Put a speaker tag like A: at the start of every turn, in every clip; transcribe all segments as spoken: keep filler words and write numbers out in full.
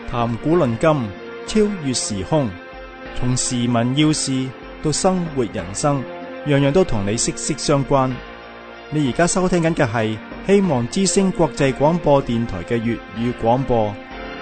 A: 談古論今，超越時空，從時聞要事到生活人生，樣樣都同你息息相關。你而家收聽緊嘅係希望之聲國際廣播電台嘅粵語廣播。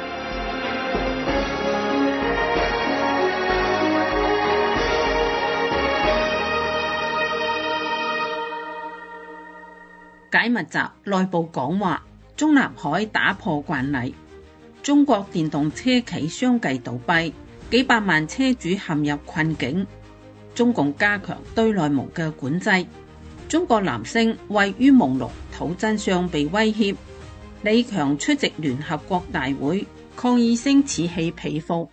B: 解密集內部講話，中南海打破慣例，中國電動車企相繼倒閉，幾百萬車主陷入困境。中共加強對內蒙嘅管制，中國男星位於夢龍討真相被威脅。李強出席聯合國大會，抗議聲此起彼伏。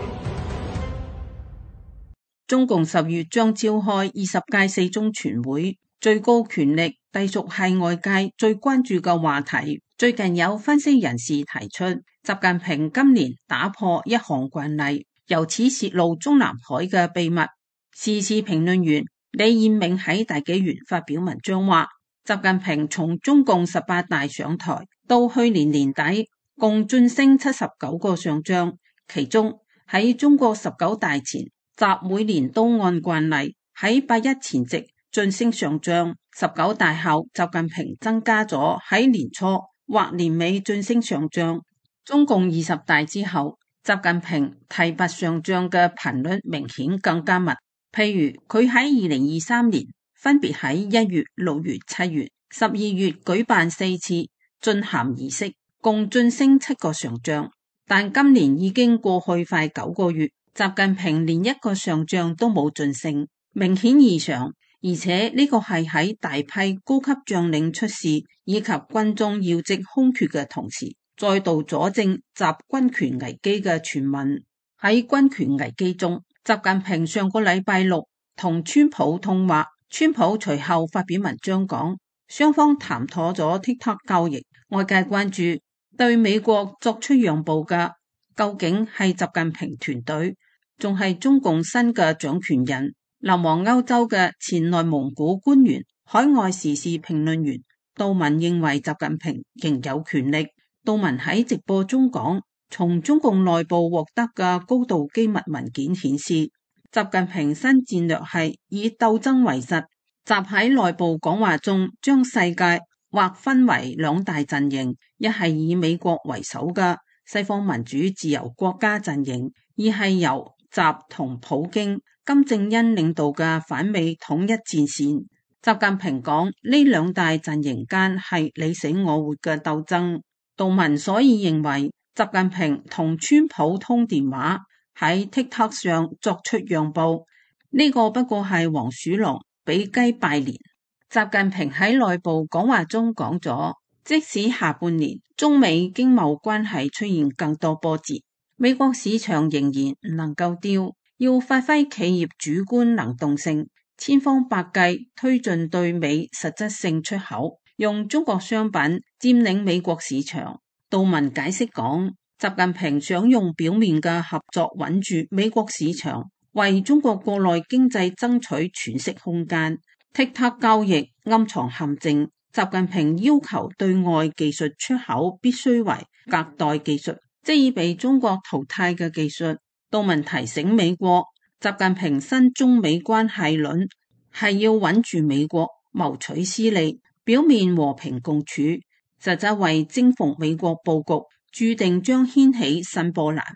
B: 中共十月將召開二十屆四中全會，最高權力隸屬係外界最關注嘅話題。最近有分析人士提出，習近平今年打破一項慣例，由此泄露中南海嘅秘密。時事評論員李彥銘喺大紀元發表文章話，習近平從中共十八大上台到去年年底，共晉升七十九個上將，其中喺中國十九大前，習每年都按慣例喺八一前夕晉升上將，十九大後習近平增加咗喺年初或年尾晉升上將。中共二十大之後，習近平提拔上將嘅頻率明顯更加密。譬如佢喺二零二三年分別喺一月、六月、七月、十二月舉辦四次晉銜儀式，共晉升七個上將。但今年已經過去快九個月，習近平連一個上將都冇晉升，明顯異常。而且呢個係喺大批高級將領出事以及軍中要職空缺嘅同時，再度佐證習軍權危機嘅傳聞。喺軍權危機中，習近平上個禮拜六同川普通話，川普隨後發表文章講，雙方談妥咗 TikTok 交易。外界關注對美國作出讓步嘅究竟係習近平團隊，仲係中共新嘅掌權人？流亡歐洲嘅前內蒙古官員、海外時事評論員杜文認為習近平仍有權力。杜文喺直播中講，從中共內部獲得嘅高度機密文件顯示，習近平新戰略係以鬥爭為實。習喺內部講話中將世界劃分為兩大陣營，一係以美國為首嘅西方民主自由國家陣營，二係由習同普京、金正恩領導嘅反美統一戰線。習近平講，呢兩大陣營間係你死我活嘅鬥爭。杜文所以認為習近平同川普通電話，喺 TikTok 上作出讓步，呢、這個不過係黃鼠狼俾雞拜年。習近平喺內部講話中講咗，即使下半年中美經貿關係出現更多波折，美國市場仍然唔能夠丟，要發揮企業主觀能動性，千方百計推進對美實質性出口，用中國商品佔領美國市場。杜文解釋講，習近平想用表面嘅合作穩住美國市場，為中國國內經濟爭取喘息空間。TikTok 交易暗藏陷阱，習近平要求對外技術出口必須為隔代技術，即已被中國淘汰嘅技術。杜文提醒美國，習近平新中美關係論係要穩住美國，謀取私利，表面和平共處，實際為征服美國佈局，注定將掀起新波瀾。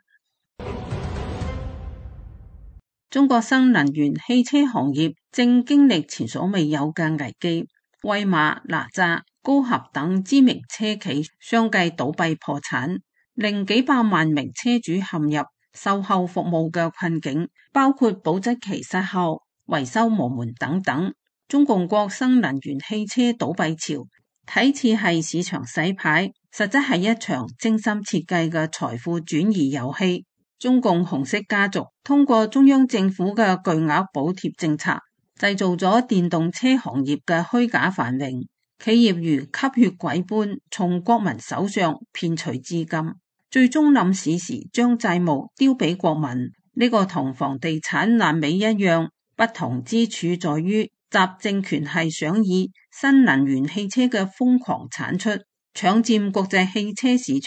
B: 中國新能源汽車行業正經歷前所未有嘅危機，威馬、哪吒、高合等知名車企相繼倒閉破產，令幾百萬名車主陷入售後服務嘅困境，包括保質期失效、維修無門等等。中共國新能源汽車倒閉潮，睇似係市場洗牌，實質係一場精心設計嘅財富轉移遊戲。中共紅色家族通過中央政府嘅巨額補貼政策，製造咗電動車行業嘅虛假繁榮，企業如吸血鬼般從國民手上騙取資金，最終冧市時將債務丟俾國民。呢、這個同房地產爛尾一樣，不同之處在於習政權係想以新能源汽車嘅瘋狂產出搶佔國際汽車市場，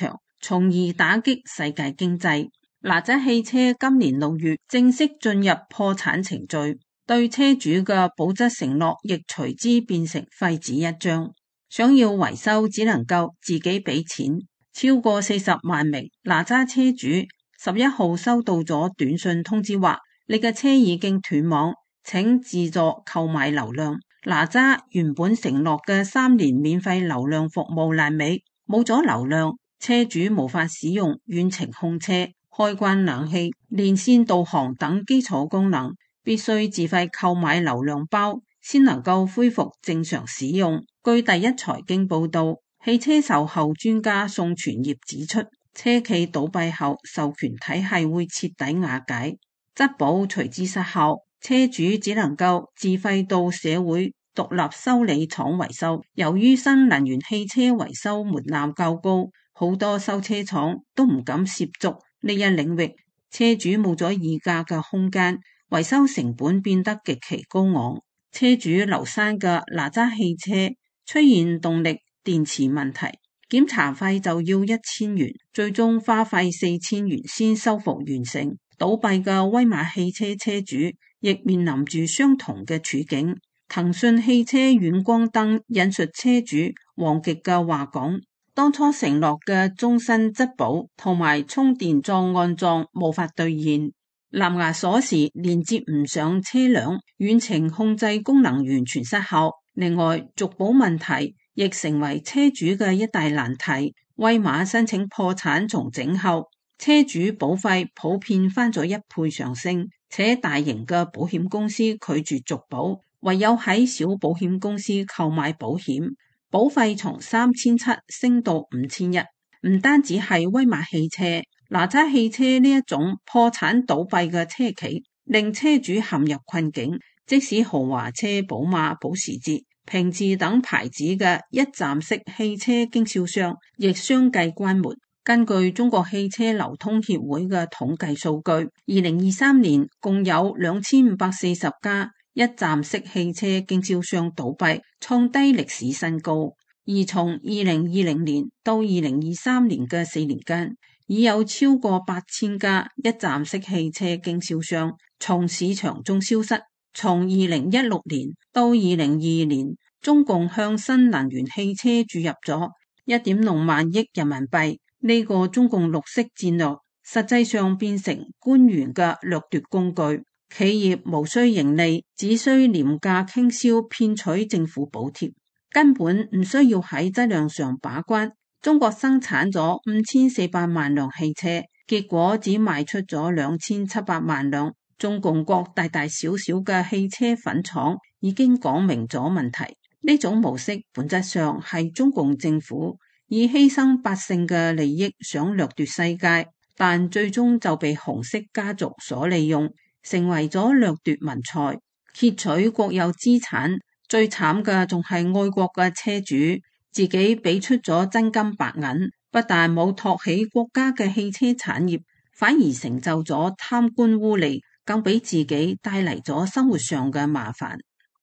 B: 從而打擊世界經濟。哪吒汽車今年六月正式進入破產程序，對車主嘅保質承諾亦隨之變成廢紙一張。想要維修只能夠自己俾錢。超過四十萬名哪吒車主十一號收到咗短信通知話，你嘅車已經斷網，請自助購買流量。哪吒原本承諾嘅三年免費流量服務爛尾，冇咗流量，車主無法使用遠程控車、開關冷氣、連線導航等基礎功能，必須自費購買流量包，先能夠恢復正常使用。據第一財經報道，汽車售後專家宋傳業指出，車企倒閉後授權體系會徹底瓦解，質保隨之失效，車主只能夠自費到社會獨立修理廠維修。由於新能源汽車維修門檻較高，好多修車廠都唔敢涉足呢一領域，車主冇咗議價嘅空間，維修成本變得極其高昂。車主劉山嘅哪吒汽車出現動力電池問題，檢查費就要一千元，最終花費四千元先修復完成。倒閉嘅威馬汽車車主亦面臨住相同嘅處境。騰訊汽車遠光燈引述車主王極嘅話講，當初承諾嘅終身質保同埋充電樁安裝無法兌現，藍牙鎖匙連接唔上車輛，遠程控制功能完全失效。另外，續保問題亦成為車主嘅一大難題。威馬申請破產重整後，車主保費普遍翻咗一倍上升，且大型嘅保險公司拒絕續保，唯有喺小保險公司購買保險，保費從三千七升到五千一。唔單止係威馬汽車、哪吒汽車呢一種破產倒閉嘅車企，令車主陷入困境。即使豪華車寶馬、保時捷、平治等牌子嘅一站式汽車經銷商，亦相繼關門。根據中國汽車流通協會嘅統計數據，二零二三年共有兩千五百四十家一站式汽車經銷商倒閉，創低歷史新高。而從二零二零年到二零二三年嘅四年間，已有超過八千家一站式汽車經銷商從市場中消失。從二零一六年到二零二二年，中共向新能源汽車注入咗一點六萬億人民幣。呢個中共綠色戰略實際上變成官員嘅掠奪工具，企業無需盈利，只需廉價傾銷騙取政府補貼，根本唔需要喺質量上把關。中國生產咗五千四百萬輛汽車，結果只賣出咗兩千七百萬輛。中共國大大小小嘅汽車粉廠已經講明咗問題。呢種模式本質上係中共政府以犧牲百姓嘅利益想掠奪世界，但最終就被紅色家族所利用，成為咗掠奪民財、竊取國有資產。最慘嘅仲係愛國嘅車主，自己俾出咗真金白銀，不但冇托起國家嘅汽車產業，反而成就咗貪官污吏，更俾自己帶嚟咗生活上嘅麻煩。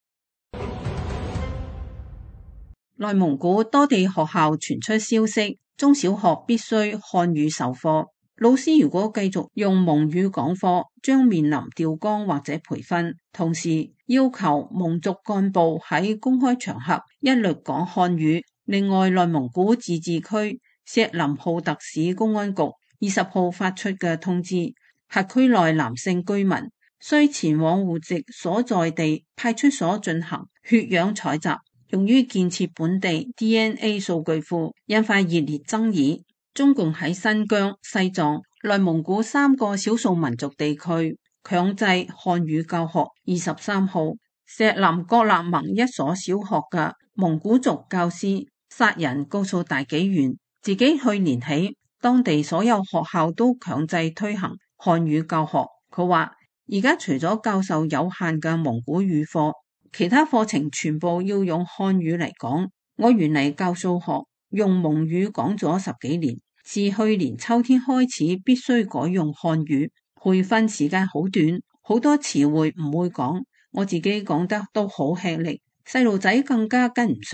B: 內蒙古多地學校傳出消息，中小學必須漢語授課，老師如果繼續用蒙語講課，將面臨調崗或者培訓。同時要求蒙族幹部喺公開場合一律講漢語。另外，內蒙古自治區錫林浩特市公安局二十號發出嘅通知，轄區內男性居民需前往戶籍所在地派出所進行血樣採集，用於建設本地 D N A 數據庫，引發熱烈爭議。中共喺新疆、西藏、內蒙古三個少數民族地區強制漢語教學。二十三號，錫林郭勒盟一所小學嘅蒙古族教師殺人告訴大紀元，自己去年起，當地所有學校都強制推行漢語教學。佢話而家除咗教授有限嘅蒙古語課，其他課程全部要用漢語嚟講。我原嚟教數學，用蒙語講咗十幾年，自去年秋天開始必須改用漢語，培訓時間好短，好多詞彙唔會講，我自己講得都好吃力，細路仔更加跟唔上。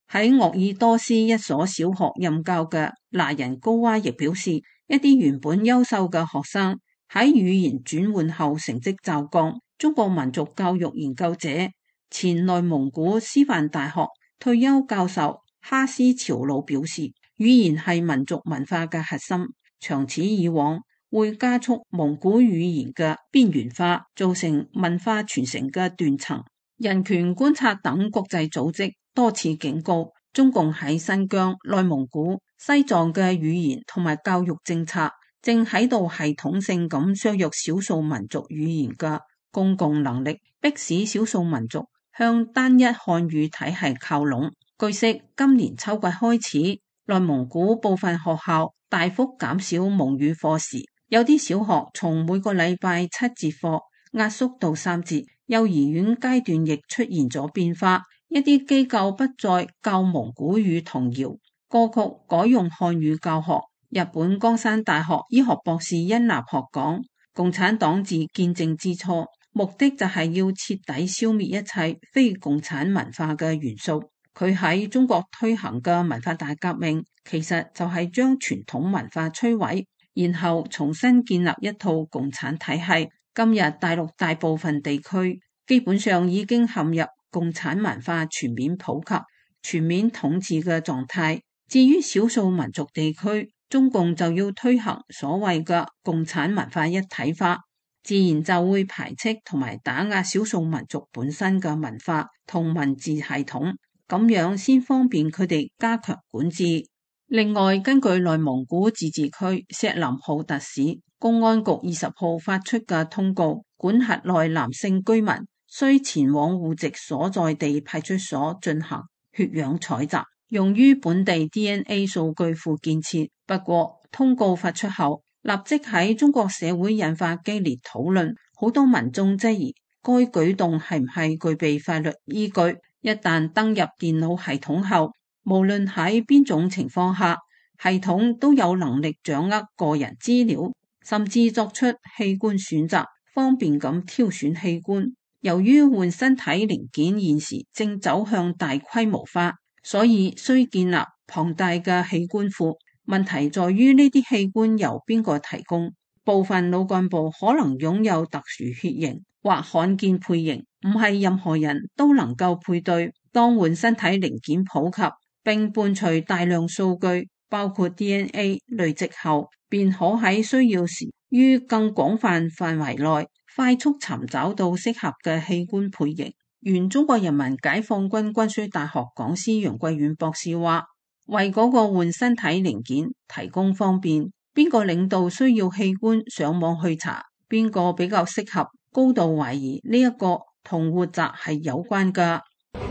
B: 喺鄂爾多斯一所小學任教嘅拿人高娃亦表示，一啲原本優秀嘅學生喺語言轉換後成績驟降。中國民族教育研究者、前內蒙古師範大學退休教授哈斯朝魯表示，語言係民族文化嘅核心，長此以往會加速蒙古語言嘅邊緣化，造成文化傳承嘅斷層。人權觀察等國際組織多次警告，中共喺新疆、內蒙古、西藏嘅語言同埋教育政策正喺度系統性咁削弱少數民族語言嘅公共能力，迫使少數民族向單一漢語體系靠攏。據悉，今年秋季開始，內蒙古部分學校大幅減少蒙語課時，有啲小學從每個禮拜七節課壓縮到三節，幼兒園階段亦出現咗變化，一啲機構不再教蒙古語童謠歌曲，改用漢語教學。日本江山大學醫學博士殷立學講，共產黨自建政之初，目的就係要徹底消滅一切非共產文化嘅元素。佢喺中國推行嘅文化大革命，其實就係將傳統文化摧毀，然後重新建立一套共產體系。今日大陸大部分地區基本上已經陷入共產文化全面普及、全面統治嘅狀態。至於少數民族地區，中共就要推行所謂嘅共產文化一體化，自然就會排斥同埋打壓少數民族本身嘅文化同文字系統，咁樣先方便佢哋加強管治。另外，根據內蒙古自治區錫林浩特市公安局二十號發出嘅通告，管轄內男性居民需前往戶籍所在地派出所進行血樣採集，用於本地 D N A 數據庫建設。不過，通告發出後，立即喺中國社會引發激烈討論，好多民眾質疑該舉動係唔係具備法律依據。一旦登入電腦系統後，無論喺邊種情況下，系統都有能力掌握個人資料，甚至作出器官選擇，方便咁挑選器官。由於換身體零件現時正走向大規模化，所以需建立龐大嘅器官庫。問題在於呢啲器官由邊個提供？部分腦幹部可能擁有特殊血型或罕見配型，唔係任何人都能夠配對。當換身體零件普及並伴隨大量數據，包括 D N A 累積後，便可喺需要時於更廣泛範圍內快速尋找到適合嘅器官配型。原中國人民解放軍軍需大學講師楊貴遠博士話，為嗰個換身體零件提供方便，邊個領導需要器官上網去查，邊個比較適合，高度懷疑呢一個同活摘係有關㗎。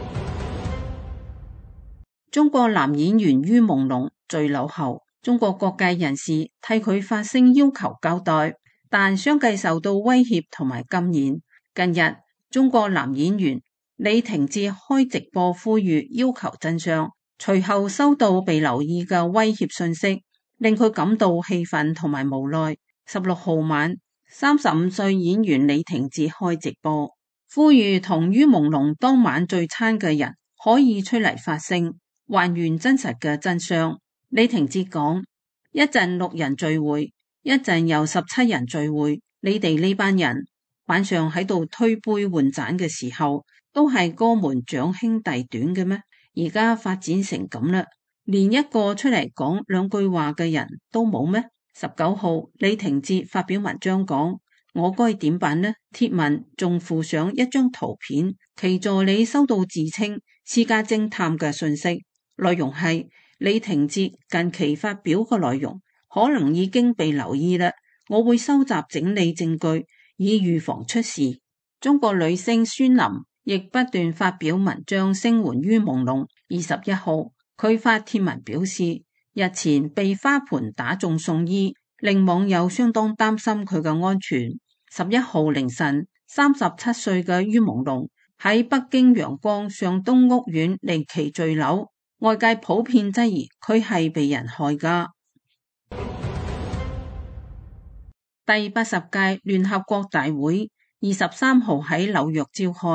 B: 中國男演員于朦朧墜樓後，中國各界人士替佢發聲要求交代，但相繼受到威脅同埋禁言。近日，中國男演員李廷智開直播呼籲要求真相，隨後收到被留意嘅威脅信息，令佢感到氣憤同埋無奈。十六號晚，三十五歲演員李廷智開直播，呼籲同于朦朧當晚聚餐嘅人可以出嚟發聲，還原真實嘅真相。李廷智講：一陣六人聚會，一陣又十七人聚會，你哋呢班人晚上喺度推杯換盞嘅時候，都係哥們長兄弟短嘅咩？而家發展成咁啦，連一個出嚟講兩句話嘅人都冇咩？十九號，李廷智發表文章講：我該點辦呢？貼文仲附上一張圖片，其助理收到自稱私家偵探嘅信息，內容係李廷智近期發表嘅內容可能已經被留意啦，我會收集整理證據以預防出事。中國女星孫琳亦不斷發表文章聲援于朦朧。二十一號，佢發帖文表示，日前被花盆打中送醫，令網友相當擔心佢嘅安全。十一號凌晨，三十七歲嘅于朦朧喺北京陽光上東屋苑離奇墜樓，外界普遍質疑佢係被人害㗎。第八十屆聯合國大會二十三號喺紐約召開，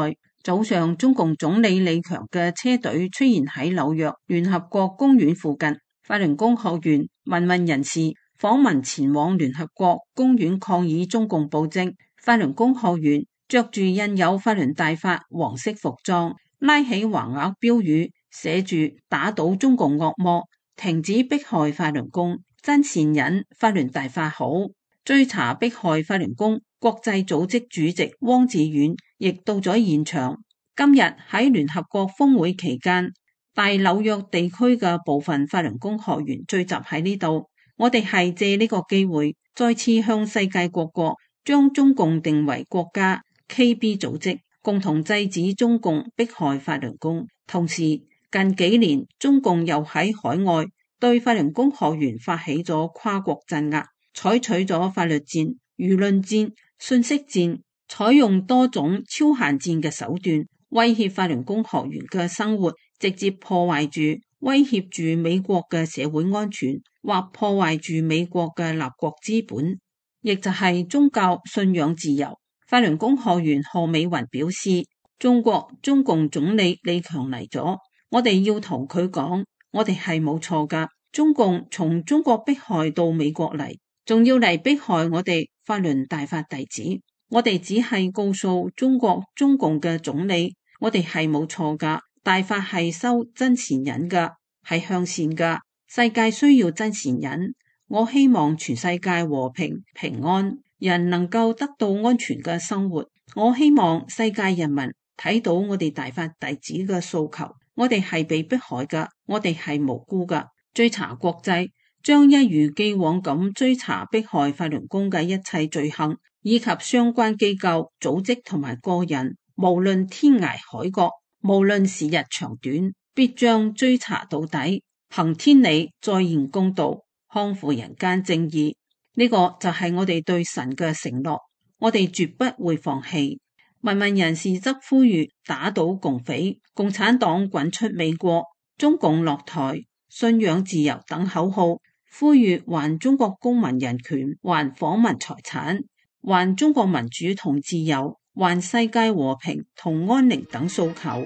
B: 早上，中共總理李強嘅車隊出現喺紐約聯合國公園附近，法輪功學員、民運人士訪問前往聯合國公園抗議中共暴政。法輪功學員着住印有法輪大法黃色服裝，拉起橫額標語，寫住打倒中共惡魔，停止迫害法輪功，真善忍，法輪大法好。追查迫害法輪功國際組織主席汪志遠亦到咗現場。今日喺聯合國峰會期間，大紐約地區嘅部分法輪功學員聚集喺呢度。我哋係借呢個機會，再次向世界各國將中共定為國家 K B 組織，共同制止中共迫害法輪功。同時，近幾年中共又喺海外對法輪功學員發起咗跨國鎮壓，採取咗法律戰、輿論戰、信息戰，採用多種超限戰嘅手段，威脅法輪功學員嘅生活，直接破壞住、威脅住美國嘅社會安全，或破壞住美國嘅立國資本，亦就係宗教信仰自由。法輪功學員賀美雲表示，中國中共總理李強嚟咗，我哋要同佢講，我哋係冇錯噶。中共從中國迫害到美國嚟，仲要嚟迫害我哋法輪大法弟子。我哋只係告訴中國中共嘅總理，我哋係冇錯噶，大法係修真善忍噶，係向善噶。世界需要真善忍，我希望全世界和平平安，人能夠得到安全嘅生活。我希望世界人民睇到我哋大法弟子嘅訴求，我哋係被迫害噶，我哋係無辜噶。追查國際將一如既往咁追查迫害法輪功嘅一切罪行，以及相關機構、組織同埋個人，無論天涯海角，無論時日長短，必將追查到底，行天理，再現公道，匡扶人間正義。呢、這個就係我哋對神嘅承諾，我哋絕不會放棄。民運人士則呼籲打倒共匪，共產黨滾出美國，中共落台，信仰自由等口號，呼籲還中國公民人權，還訪民財產，還中國民主同自由，還世界和平同安寧等訴求。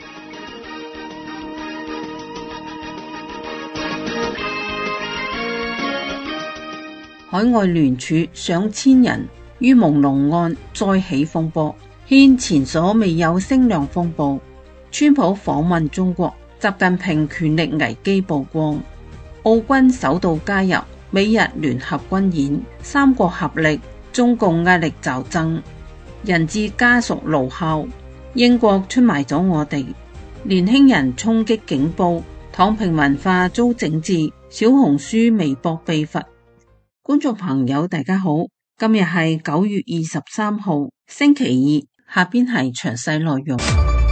B: 海外聯署上千人於朦朧案再起風波，掀前所未有聲量風暴。川普訪問中國，習近平權力危機曝光，澳軍首度加入美日聯合軍演，三國合力，中共壓力驟增，人質家屬怒號，英國出賣咗我哋，年輕人衝擊警報，躺平文化遭整治，小紅書微博被罰。觀眾朋友大家好，今日係九月二十三號星期二，下邊係詳細內容。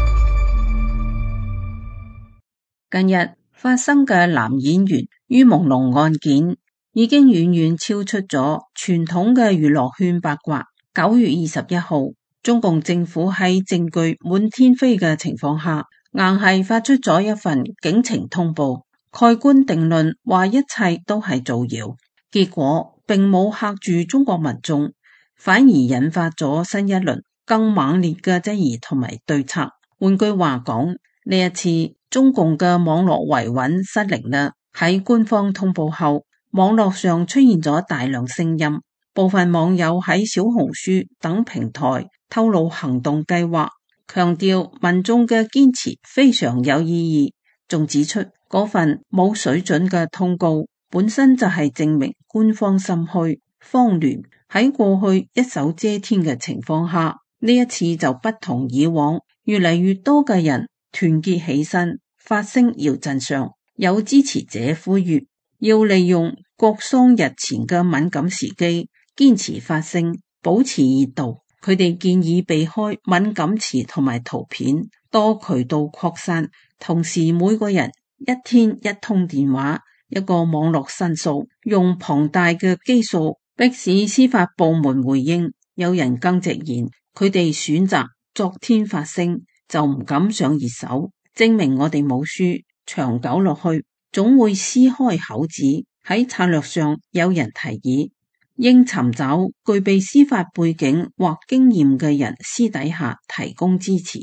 B: 近日發生嘅男演員于朦朧案件已經遠遠超出咗傳統嘅娛樂圈八卦。九月二十一號，中共政府喺證據滿天飛嘅情況下，硬係發出咗一份警情通報，蓋棺定論話一切都係造謠。結果並冇嚇住中國民眾，反而引發咗新一輪更猛烈嘅質疑同埋對策。換句話講，呢一次中共嘅網絡維穩失靈啦。喺官方通報後，網絡上出現咗大量聲音，部分網友喺小紅書等平台透露行動計劃，強調民眾嘅堅持非常有意義，仲指出嗰份冇水準嘅通告本身就係證明官方心虛慌亂。喺過去一手遮天嘅情況下，呢一次就不同以往，越嚟越多嘅人團結起身發聲搖真相。有支持者呼籲要利用國喪日前嘅敏感時機堅持發聲，保持熱度。佢哋建議避開敏感詞同埋圖片，多渠道擴散，同時每個人一天一通電話，一個網絡申訴，用龐大嘅基數迫使司法部門回應。有人更直言，佢哋選擇昨天發聲，就唔敢上熱搜，證明我哋冇輸。長久落去，總會撕開口子。喺策略上，有人提議應尋找具備司法背景或經驗嘅人私底下提供支持。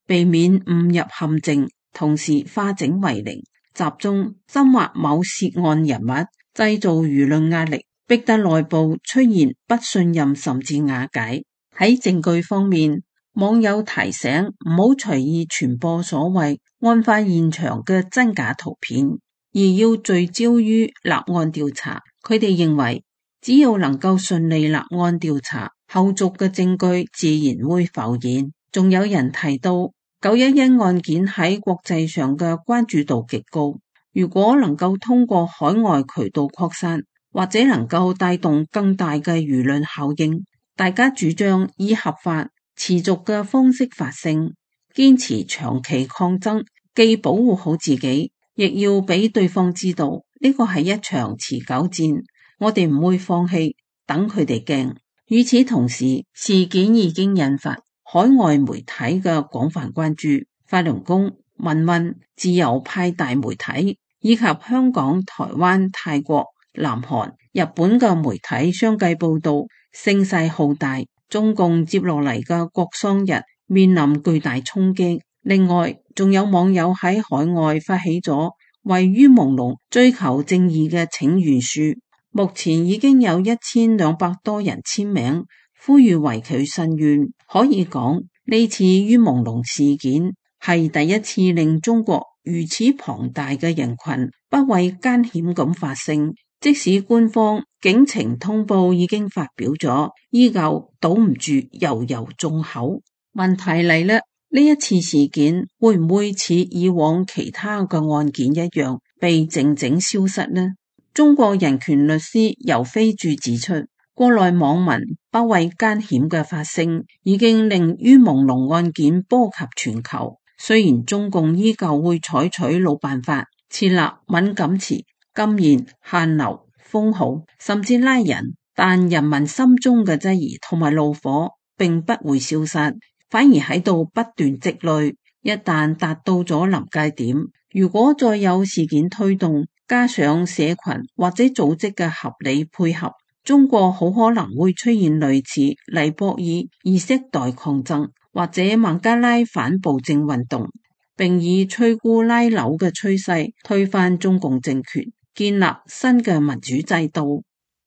B: 避免誤入陷阱，同時化整為零，集中深挖某涉案人物，製造輿論壓力，逼得內部出現不信任甚至瓦解。喺證據方面，網友提醒唔好隨意傳播所謂案發現場嘅真假圖片，而要聚焦於立案調查。佢哋認為，只要能夠順利立案調查，後續嘅證據自然會浮現。仲有人提到，九一一案件喺國際上嘅關注度極高，如果能夠通過海外渠道擴散，或者能夠帶動更大嘅輿論效應，大家主張以合法持續嘅方式發聲，堅持長期抗爭，既保護好自己，亦要俾對方知道呢個係一場持久戰，我哋唔會放棄，等佢哋驚。與此同時，事件已經引發海外媒體嘅廣泛關注，法輪功、民運、自由派大媒體以及香港、台灣、泰國、南韓、日本嘅媒體相繼報道，聲勢浩大。中共接落嚟嘅國殤日面臨巨大衝擊。另外，仲有網友喺海外發起咗為于朦朧追求正義嘅請願書，目前已經有一千兩百多人簽名，呼籲為佢申冤。可以講，呢次于朦朧事件係第一次令中國如此龐大嘅人群不畏艱險咁發聲。即使官方警情通報已經發表咗，依舊堵唔住悠悠眾口。問題嚟啦，呢一次事件會唔會似以往其他嘅案件一樣被靜靜消失呢？中國人權律師尤飛柱指出，國內網民不畏艱險嘅發聲已經令于朦朧案件波及全球。雖然中共依舊會採取老辦法，設立敏感詞、禁言、限流、封號，甚至拉人，但人民心中嘅質疑同埋怒火並不會消失，反而喺度不斷積累。一旦達到咗臨界點，如果再有事件推動，加上社群或者組織嘅合理配合，中國好可能會出現類似尼泊爾意識代抗爭或者孟加拉反暴政運動，並以摧枯拉朽嘅趨勢推翻中共政權，建立新嘅民主制度。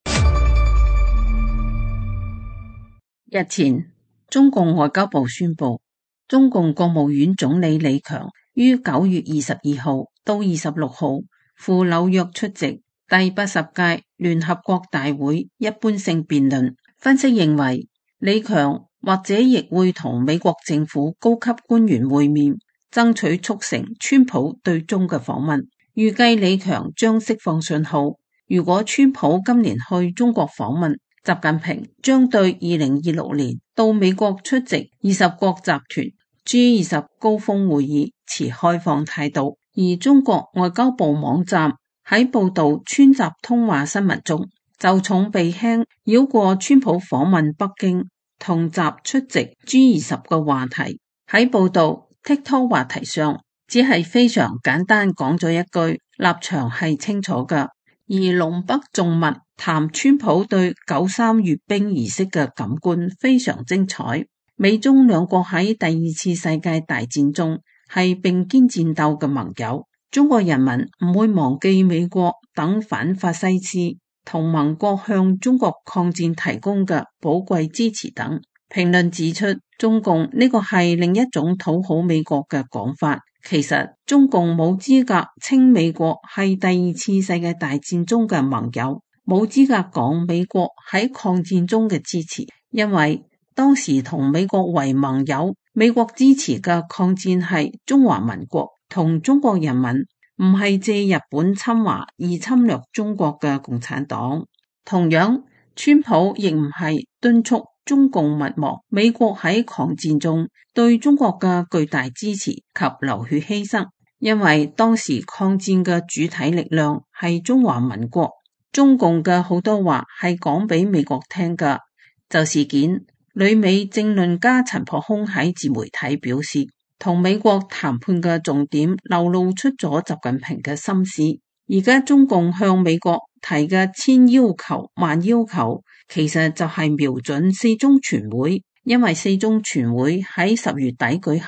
B: 日前，中共外交部宣布，中共國務院總理李強於九月二十二號到二十六號赴紐約出席第八十屆聯合國大會一般性辯論。分析認為，李強或者亦會同美國政府高級官員會面，爭取促成川普對中嘅訪問。預計李強將釋放信號，如果川普今年去中國訪問，習近平將對二零二六年到美國出席二十國集團 G 二十高峰會議持開放態度。而中國外交部網站喺報道川習通話新聞中，就重避輕繞過川普訪問北京同習出席 G 二十嘅話題。喺報道 TikTok 話題上，只係非常簡單講咗一句，立場係清楚㗎。而龍北重密談川普對九三閱兵儀式嘅感官非常精彩。美中兩國喺第二次世界大戰中係並肩戰鬥嘅盟友，中國人民唔會忘記美國等反法西斯同盟國向中國抗戰提供嘅寶貴支持等。評論指出，中共呢個係另一種討好美國嘅講法。其實中共冇資格稱美國係第二次世界大戰中嘅盟友，冇資格講美國喺抗戰中嘅支持，因為當時同美國為盟友，美國支持嘅抗戰係中華民國同中國人民，唔係借日本侵華而侵略中國嘅共產黨。同樣，川普亦唔係敦促中共勿忘美國喺抗戰中對中國嘅巨大支持及流血犧牲，因為當時抗戰嘅主體力量係中華民國，中共嘅好多話係講俾美國聽㗎。就事件，旅美政論家陳樸空喺自媒體表示，同美國談判嘅重點流露出咗習近平嘅心思。而家中共向美國提嘅千要求萬要求，其實就係瞄準四中全會，因為四中全會喺十月底舉行，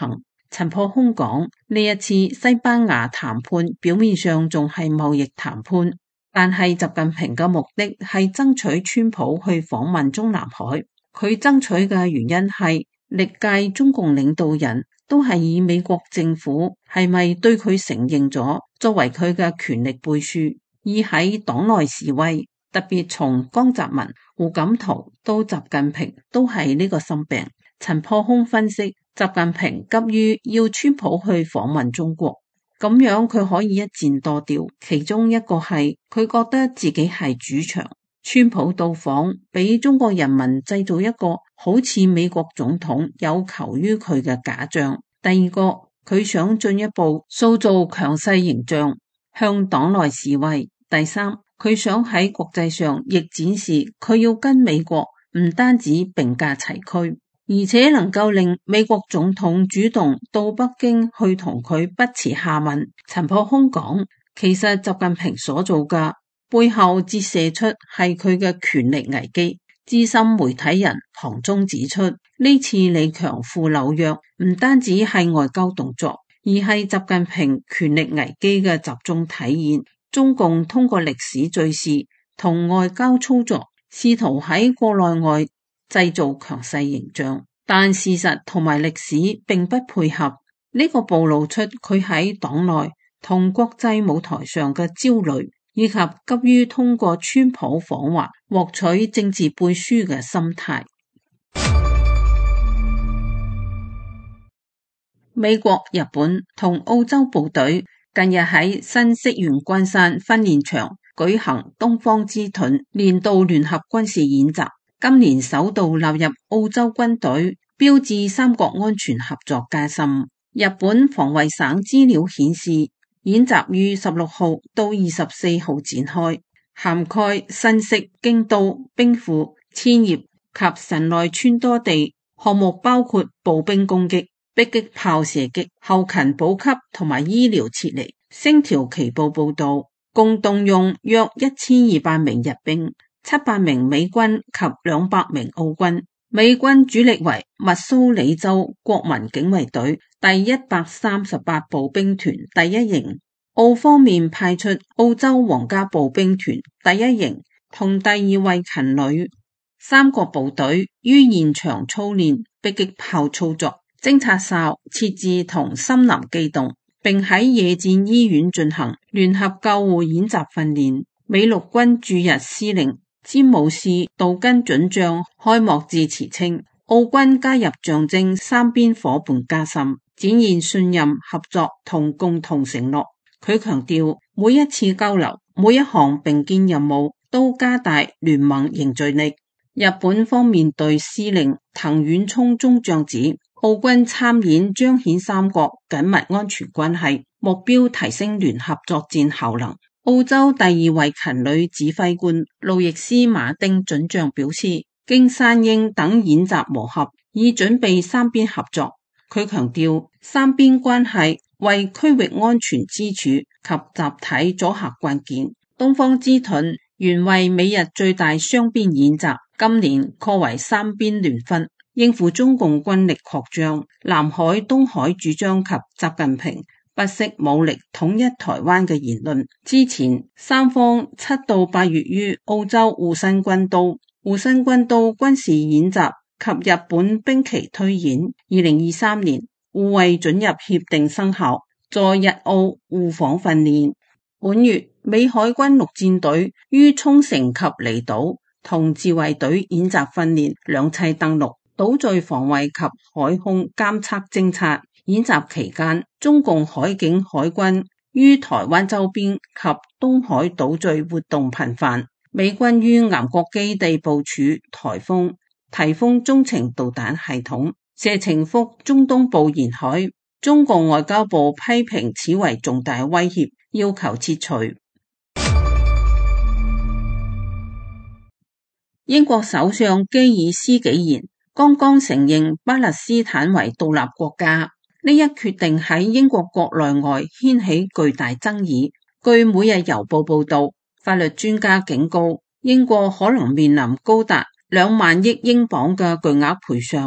B: 陳破空講，呢一次西班牙談判表面上仲係貿易談判，但係習近平嘅目的係爭取川普去訪問中南海。佢爭取嘅原因係歷屆中共領導人都係以美國政府係咪對佢承認咗作為佢嘅權力背書，而喺黨內示威，特別從江澤民、胡錦濤到習近平都係呢個心病。陳破空分析，習近平急於要川普去訪問中國，咁樣佢可以一箭多雕，其中一個係佢覺得自己係主場，川普到訪俾中國人民製造一個好似美國總統有求於佢嘅假象。第二個，佢想進一步塑造強勢形象，向黨內示威。第三，佢想喺國際上亦展示佢要跟美國唔單止並駕齊驅，而且能夠令美國總統主動到北京去同佢不辭下問。陳破空講，其實習近平所做嘅背後折射出係佢嘅權力危機。資深媒體人龐中指出，呢次李強赴紐約唔單止係外交動作，而係習近平權力危機嘅集中體現。中共通過歷史敘事同外交操作，試圖喺國內外製造強勢形象，但事實同埋歷史並不配合。呢個暴露出佢喺黨內同國際舞台上嘅焦慮，以及急於通過川普訪華獲取政治背書嘅心態。美國、日本同澳洲部隊近日喺新潟縣關山訓練場舉行東方之盾年度聯合軍事演習，今年首度納入澳洲軍隊，標誌三國安全合作加深。日本防衛省資料顯示，演習於十六號到二十四號展開，涵蓋新潟、京都、兵庫、千葉及神奈川多地，項目包括步兵攻擊、迫擊炮射擊、後勤補給同埋醫療撤離、星條旗部報道，共動用約一千二百名日兵、七百名美軍及兩百名澳軍。美軍主力為密蘇里州國民警衛隊第一百三十八步兵團第一營，澳方面派出澳洲皇家步兵團第一營同第二衛勤旅，三個部隊於現場操練迫擊炮操作、偵察哨設置同森林機動，並喺野戰醫院進行聯合救護演習訓練。美陸軍駐日司令詹姆士杜根准將開幕致辭稱，澳軍加入象徵三邊伙伴加深，展現信任、合作同共同承諾。佢強調，每一次交流、每一項並肩任務都加大聯盟凝聚力。日本方面對司令藤原聰中將指，澳軍參演彰顯三國緊密安全關係，目標提升聯合作戰效能。澳洲第二衛勤旅指揮官路易斯馬丁准將表示，經山鷹等演習磨合，以準備三邊合作。佢強調，三邊關係為區域安全支柱及集體阻嚇關鍵。東方之盾原為美日最大雙邊演習，今年擴為三邊聯訓，應付中共軍力擴張、南海、東海主張及習近平不惜武力統一台灣嘅言論。之前三方七到八月於澳洲護身軍刀、護身軍刀軍事演習及日本兵棋推演。二零二三年互惠准入協定生效，在日澳互訪訓練。本月美海軍陸戰隊於沖繩及離島同自衛隊演習訓練兩棲登陸、島嶼防衛及海空監測偵察。演習期間，中共海警海軍於台灣周邊及東海島嶼活動頻繁。美軍於岩國基地部署颱風、颱風中程導彈系統，射程覆中東部沿海。中共外交部批評此為重大威脅，要求撤除。英國首相基爾斯幾言剛剛承認巴勒斯坦為獨立國家。呢一決定喺英國國內外掀起巨大爭議。據每日郵報報道，法律專家警告，英國可能面臨高達兩萬億英鎊嘅巨額賠償，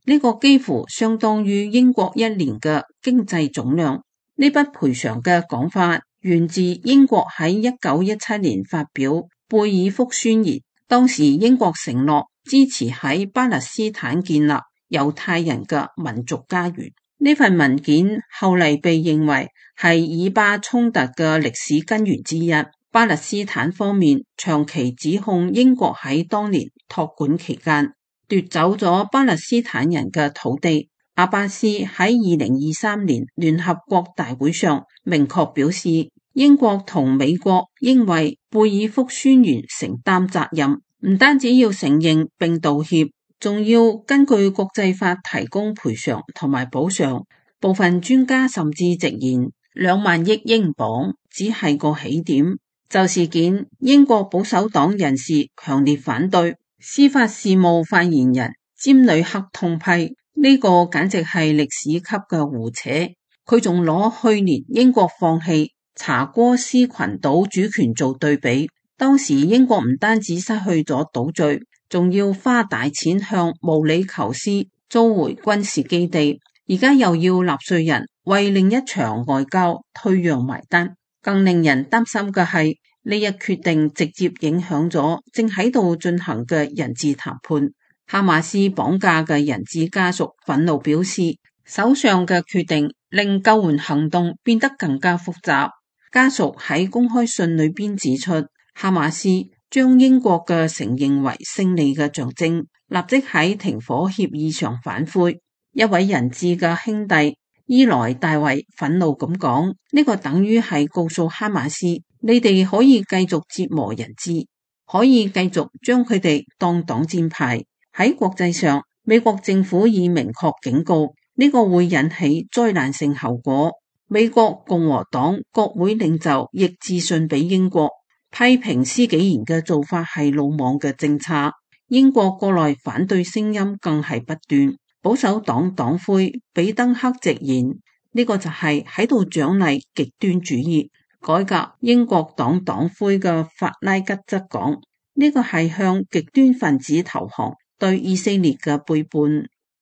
B: 呢個幾乎相當於英國一年嘅經濟總量。呢筆賠償嘅講法源自英國喺一九一七年發表貝爾福宣言，當時英國承諾支持喺巴勒斯坦建立猶太人嘅民族家園。呢份文件後嚟被認為係以巴衝突嘅歷史根源之一。巴勒斯坦方面長期指控英國喺當年託管期間奪走咗巴勒斯坦人嘅土地。阿巴斯喺二零二三年聯合國大會上明確表示，英國同美國應為貝爾福宣言承擔責任，唔單止要承認並道歉，仲要根據國際法提供賠償同埋補償。部分專家甚至直言，兩萬億英鎊只係個起點。就事件，英國保守黨人士強烈反對，司法事務發言人詹里克痛批。呢個簡直係歷史級嘅胡扯，佢仲攞去年英國放棄查戈斯群島主權做對比。當時英國唔單止失去咗島嶼，仲要花大錢向毛里求斯租回軍事基地，而家又要納稅人為另一場外交退讓埋單。更令人擔心嘅係，呢一決定直接影響咗正喺度進行嘅人質談判。哈馬斯綁架嘅人質家屬憤怒表示，首相嘅決定令救援行動變得更加複雜。家屬喺公開信裏邊指出，哈馬斯將英國嘅承認為勝利嘅象徵，立即喺停火協議上反悔。一位人質嘅兄弟伊萊大衛憤怒咁講，呢個等於係告訴哈馬斯，你哋可以繼續折磨人質，可以繼續將佢哋當擋箭牌。喺國際上，美國政府已明確警告，呢個會引起災難性後果。美國共和黨國會領袖亦致信俾英國，批評施紀賢嘅做法係魯莽嘅政策。英國國內反對聲音更係不斷。保守黨黨魁比登克直言，呢個就係喺度獎勵極端主義。改革英國黨黨魁嘅法拉吉則講，呢個係向極端分子投降，對以色列嘅背叛。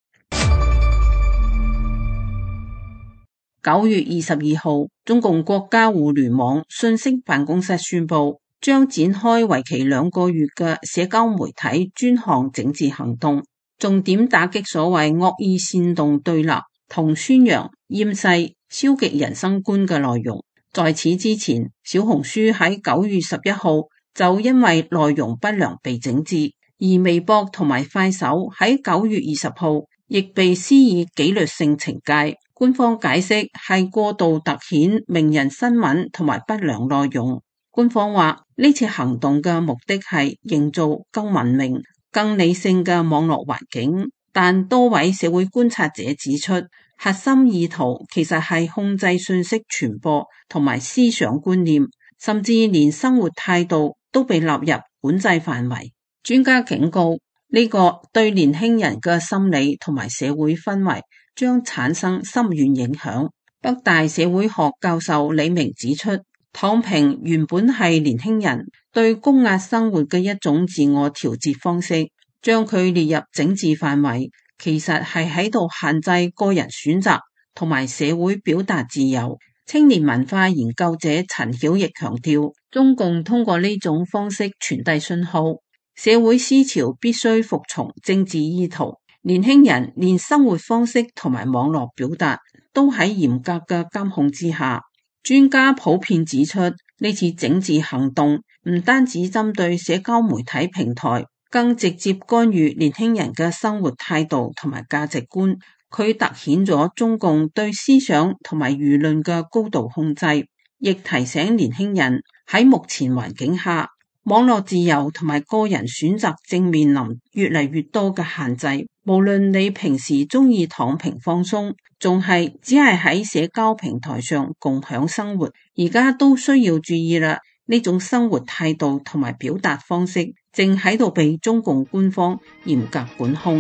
B: 九月二十二號，中共國家互聯網信息辦公室宣布，將展開為期兩個月嘅社交媒體專項整治行動，重點打擊所謂惡意煽動對立同宣揚厭世消極人生觀嘅內容。在此之前，小紅書喺九月十一號就因為內容不良被整治。而微博同埋快手喺九月二十號亦被施以紀律性懲戒，官方解釋係過度突顯名人新聞同埋不良內容。官方話呢次行動嘅目的係營造更文明、更理性嘅網絡環境，但多位社會觀察者指出，核心意圖其實係控制信息傳播同埋思想觀念，甚至連生活態度都被納入管制範圍。專家警告，呢個對年輕人嘅心理同埋社會氛圍將產生深遠影響。北大社會學教授李明指出，躺平原本係年輕人對高壓生活嘅一種自我調節方式，將佢列入整治範圍，其實係喺度限制個人選擇同埋社會表達自由。青年文化研究者陳曉亦強調，中共通過呢種方式傳遞信號，社會思潮必須服從政治意圖，年輕人連生活方式同埋網絡表達都喺嚴格嘅監控之下。專家普遍指出，呢次整治行動唔單止針對社交媒體平台，更直接干預年輕人嘅生活態度同埋價值觀。佢凸顯咗中共對思想同埋輿論嘅高度控制，亦提醒年輕人喺目前環境下，網絡自由同埋個人選擇正面臨越嚟越多嘅限制。無論你平時中意躺平放鬆，仲係只係喺社交平台上共享生活，而家都需要注意啦。呢種生活態度同埋表達方式，正喺度被中共官方嚴格管控。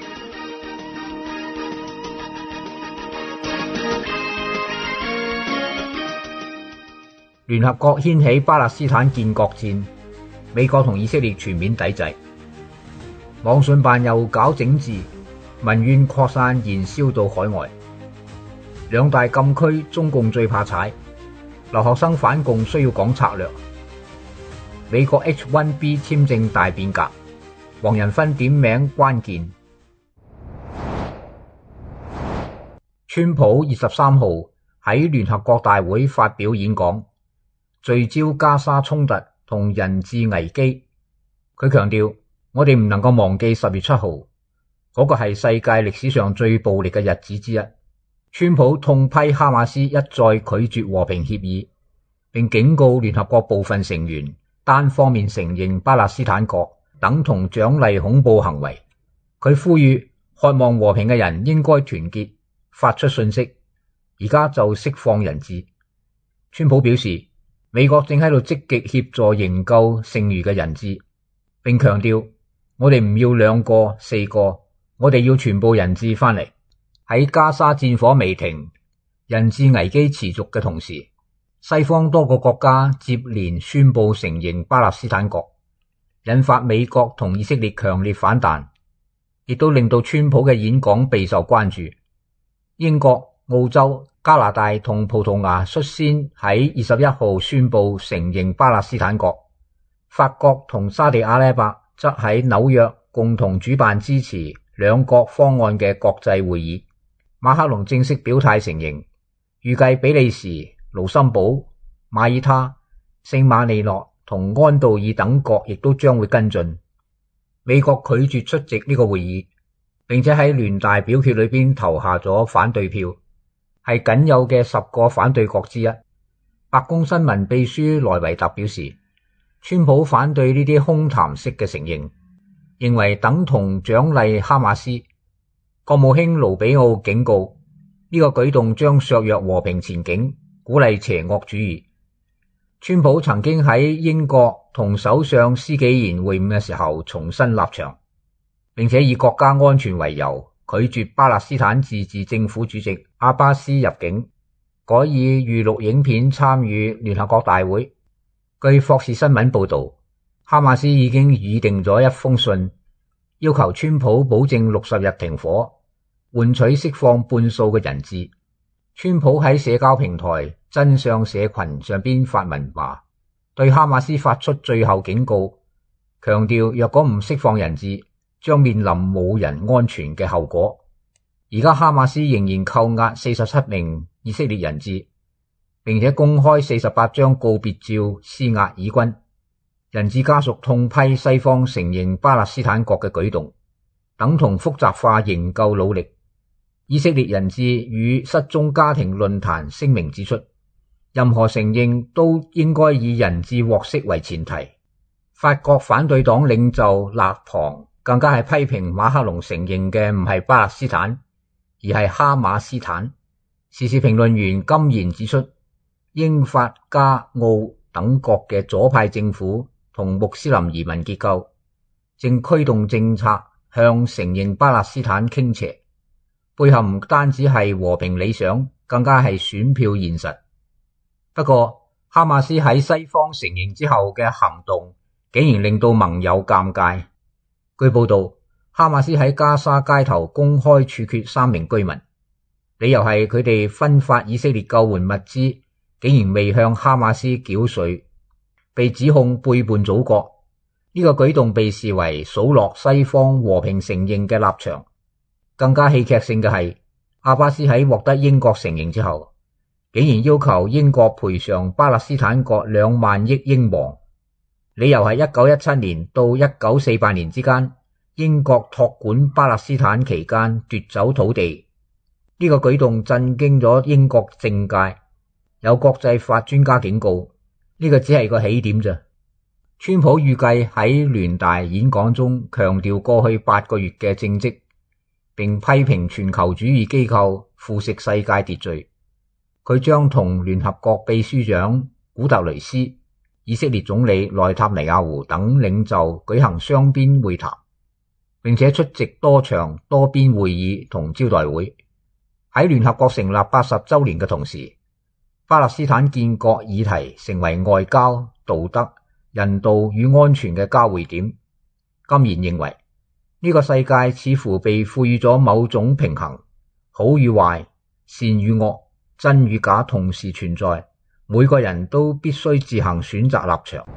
C: 聯合國掀起巴勒斯坦建國戰，美國同以色列全面抵制。網信辦又搞整治， 民怨擴散延燒到海外。兩大禁區中共最怕踩，留學生反共需要講策略。美國 H 一 B 簽證大變革，黃仁勳點名關鍵。川普二十三號喺聯合國大會發表演講，聚焦加沙衝突同人質危機。佢強調，我哋唔能夠忘記十月七號，嗰個係世界歷史上最暴力嘅日子之一。川普痛批哈馬斯一再拒絕和平協議，並警告聯合國部分成員單方面承認巴勒斯坦國等同獎勵恐怖行為。佢呼籲渴望和平嘅人應該團結，發出訊息，而家就釋放人質。川普表示，美國正喺度積極協助營救剩餘嘅人質，並強調我哋唔要兩個、四個，我哋要全部人質翻嚟。喺加沙戰火未停、人質危機持續嘅同時，西方多個國家接連宣布承認巴勒斯坦國，引發美國同以色列強烈反彈，亦都令到川普嘅演講備受關注。英國、澳洲、加拿大同葡萄牙率先喺二十一號宣布承認巴勒斯坦國，法國同沙地阿拉伯則喺紐約共同主辦支持兩國方案嘅國際會議。馬克龍正式表態承認，預計比利時、盧森堡、馬耳他、聖馬利諾同安道爾等國亦都將會跟進。美國拒絕出席呢個會議，並且喺聯大表決裏邊投下咗反對票，係僅有嘅十個反對國之一。白宮新聞秘書萊維特表示，川普反對呢啲空談式嘅承認，認為等同獎勵哈馬斯。國務卿盧比奧警告，呢個舉動將削弱和平前景，鼓勵邪惡主義。川普曾經喺英國同首相施紀賢會晤嘅時候重申立場，並且以國家安全為由拒絕巴勒斯坦自治政府主席阿巴斯入境，改以預錄影片參與聯合國大會。據霍士新聞報道，哈馬斯已經擬定咗一封信，要求川普保證六十日停火，換取釋放半數嘅人質。川普喺社交平台真相社群上邊發文話，對哈馬斯發出最後警告，強調若果唔釋放人質，將面臨冇人安全嘅後果。而家哈馬斯仍然扣押四十七名以色列人質，並且公開四十八張告別照施壓以軍。人質家屬痛批西方承認巴勒斯坦國嘅舉動，等同複雜化營救努力。以色列人質與失蹤家庭論壇聲明指出，任何承認都應該以人質獲釋為前提。法國反對黨領袖勒龐更加係批評馬克龍承認嘅唔係巴勒斯坦，而係哈馬斯坦。時事評論員金言指出，英法加澳等國嘅左派政府同穆斯林移民結構正驅動政策向承認巴勒斯坦傾斜，背後唔單止係和平理想，更加係選票現實。不過哈馬斯喺西方承認之後嘅行動竟然令到盟友尷尬。據報道，哈馬斯喺加沙街頭公開處決三名居民，理由係佢哋分發以色列救援物資竟然未向哈馬斯繳稅，被指控背叛祖國。呢個舉動被視為數落西方和平承認嘅立場。更加戲劇性嘅係，阿巴斯喺獲得英國承認之後，竟然要求英國賠償巴勒斯坦國兩萬億英鎊，理由係一九一七年到一九四八年之間，英國託管巴勒斯坦期間奪走土地。呢個舉動震驚咗英國政界，有國際法專家警告，呢個只係個起點啫。川普預計喺聯大演講中強調過去八個月嘅政績，並批評全球主義機構腐蝕世界秩序。佢將同聯合國秘書長古特雷斯、以色列總理內塔尼亞胡等領袖舉行雙邊會談，並且出席多場多邊會議同招待會。喺聯合國成立八十周年嘅同時，巴勒斯坦建國議題成為外交、道德、人道與安全嘅交匯點。金言認為， 呢個世界似乎被賦予咗某種平衡，好與壞、善與惡、真與假同時存在，每個人都必須自行選擇立場。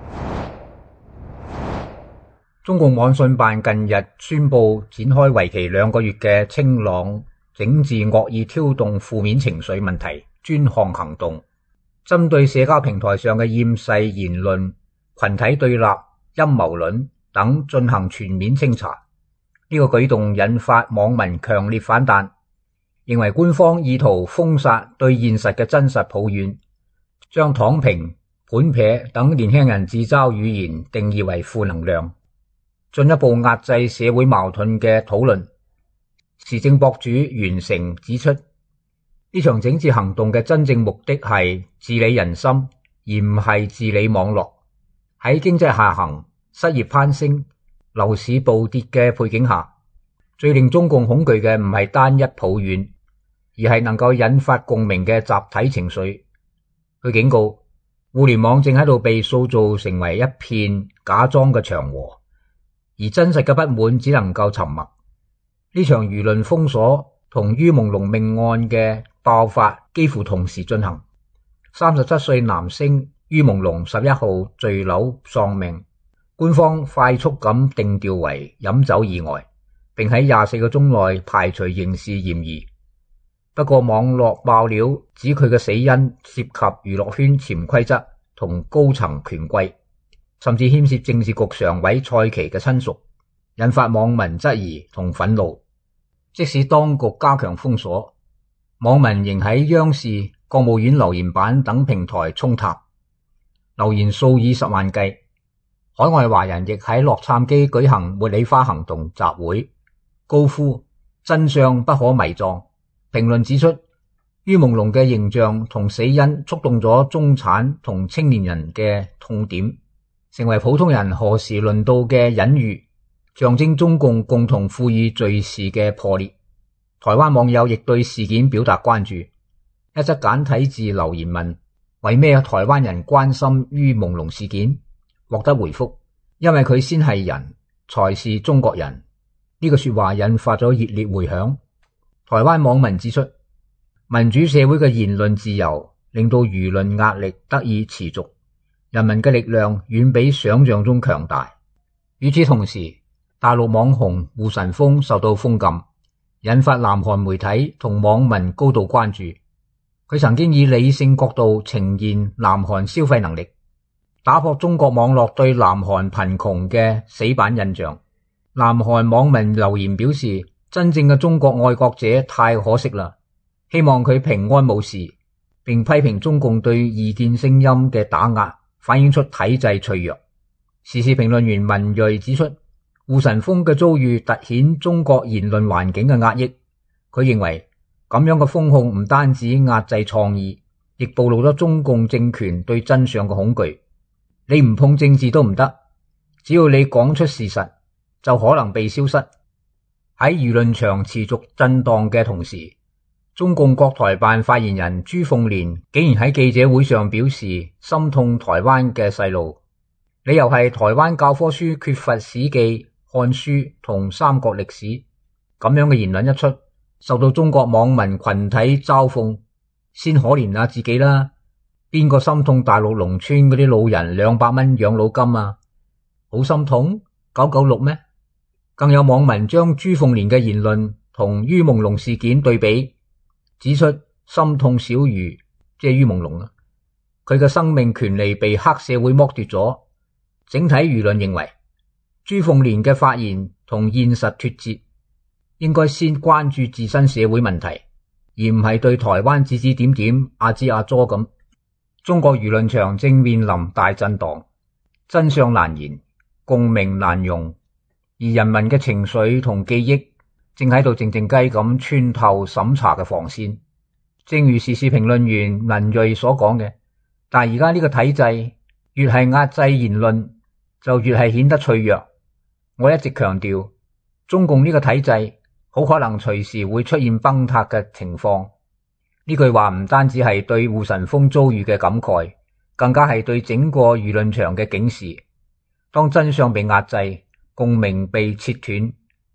C: 中共網信辦近日宣布展開為期兩個月嘅清朗整治惡意挑動負面情緒問題專項行動，針對社交平台上嘅厭世言論、群體對立、陰謀論等進行全面清查。呢個舉動引發網民強烈反彈，認為官方意圖封殺對現實嘅真實抱怨，將躺平、盤撇等年輕人自嘲語言定義為負能量，進一步壓制社會矛盾嘅討論。時政博主袁成指出，呢場整治行動嘅真正目的係治理人心，而唔係治理網絡。喺經濟下行、失業攀升、樓市暴跌嘅背景下，最令中共恐懼嘅唔係單一抱怨，而係能夠引發共鳴嘅集體情緒。佢警告，互聯網正喺度被塑造成為一片假裝嘅祥和，而真實嘅不滿只能夠沉默。呢場輿論封鎖同于朦朧命案嘅爆發幾乎同時進行。三十七歲男星于朦朧十一號墜樓喪命，官方快速咁定調為飲酒意外，並喺廿四個鐘內排除刑事嫌疑。不過網絡爆料指佢嘅死因涉及娛樂圈潛規則同高層權貴，甚至牽涉政治局常委蔡奇嘅親屬，引發網民質疑同憤怒。即使當局加強封鎖，網民仍喺央視、國務院留言板等平台衝塔，留言數以十萬計。海外華人亦喺洛杉磯舉行茉莉花行動集會，高呼真相不可迷葬。評論指出，于朦朧嘅形象同死因觸動咗中產同青年人嘅痛點，成為普通人何時輪到嘅隱喻，象徵中共共同賦予敘事嘅破裂。台灣網友亦對事件表達關注，一則簡體字留言問，為咩台灣人關心于朦朧事件？獲得回覆，因為佢先係人，才是中國人。呢個說話引發咗熱烈回響。台灣網民指出，民主社會嘅言論自由令到輿論壓力得以持續，人民嘅力量遠比想象中強大。與此同時，大陸網紅胡晨峰受到封禁，引發南韓媒體同網民高度關注。佢曾經以理性角度呈現南韓消費能力，打破中國網絡對南韓貧窮嘅死板印象。南韓網民留言表示，真正嘅中國愛國者太可惜啦，希望佢平安無事，並批評中共對異見聲音嘅打壓，反映出體制脆弱。時事評論員文銳指出，胡晨峰嘅遭遇凸顯中國言論環境嘅壓抑。佢認為咁樣嘅封控唔單止壓制創意，亦暴露咗中共政權對真相嘅恐懼。你唔碰政治都唔得，只要你講出事實，就可能被消失。喺輿論場持續震盪嘅同時，中共國台辦發言人朱鳳蓮竟然喺記者會上表示心痛台灣嘅細路，理由係台灣教科書缺乏史記、漢書同三國歷史。咁樣嘅言論一出，受到中國網民群體嘲諷，先可憐下自己啦，邊個心痛大陸農村嗰啲老人兩百蚊養老金啊？好心痛九九六咩？更有網民將朱鳳蓮嘅言論同于朦朧事件對比，指出心痛小魚，即係于朦朧啊，佢嘅生命權利被黑社會剝奪咗。整體輿論認為，朱鳳蓮嘅發言同現實脫節，應該先關注自身社會問題，而唔係對台灣指指點點、阿支阿左咁。中國輿論場正面臨大震盪，真相難言，共鳴難容。而人民嘅情緒同記憶正喺度靜靜雞咁穿透審查嘅防線。正如時事評論員文銳所講嘅，但係而家呢個體制越係壓制言論，就越係顯得脆弱。我一直強調，中共呢個體制好可能隨時會出現崩塌嘅情況。呢句話唔單止係對胡晨峰遭遇嘅感慨，更加係對整個輿論場嘅警示。當真相被壓制，共鳴被切斷，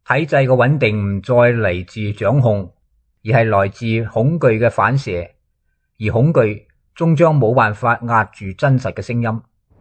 C: 體制嘅穩定唔再嚟自掌控，而係來自恐懼嘅反射，而恐懼終將冇辦法壓住真實嘅聲音。